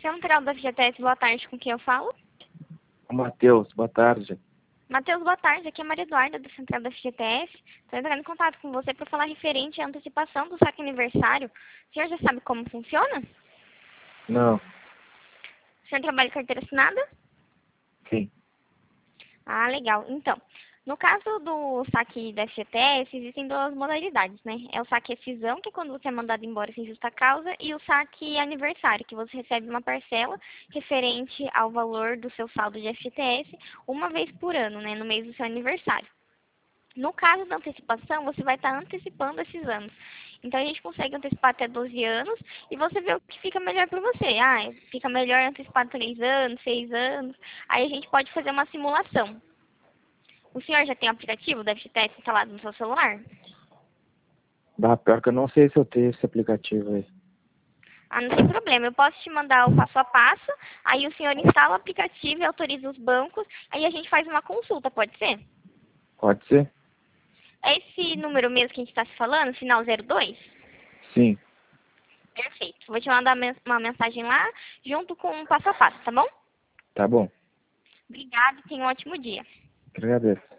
Central da FGTS, boa tarde, com quem eu falo? Matheus, boa tarde. Matheus, boa tarde, aqui é a Maria Eduarda, da Central da FGTS. Estou entrando em contato com você para falar referente à antecipação do saque aniversário. O senhor já sabe como funciona? Não, O senhor trabalha em carteira assinada? sim. Ah, legal. Então, no caso do saque da FGTS, existem duas modalidades, né? É o saque rescisão, que é quando você é mandado embora sem justa causa, e o saque aniversário, que você recebe uma parcela referente ao valor do seu saldo de FGTS uma vez por ano, né? No mês do seu aniversário. No caso da antecipação, você vai estar antecipando esses anos. Então, a gente consegue antecipar até 12 anos e você vê o que fica melhor para você. Ah, fica melhor antecipar 3 anos, 6 anos. Aí a gente pode fazer uma simulação. O senhor já tem o aplicativo da FGTS instalado no seu celular? Pior que eu não sei se eu tenho esse aplicativo aí. Ah, não tem problema. Eu posso te mandar o passo a passo. Aí o senhor instala o aplicativo e autoriza os bancos. Aí a gente faz uma consulta, pode ser? Pode ser? É esse número mesmo que a gente está se falando, final 02? Sim, Perfeito. Vou te mandar uma mensagem lá, junto com o passo a passo, tá bom? tá bom. Obrigada e tenha um ótimo dia. Agradeço.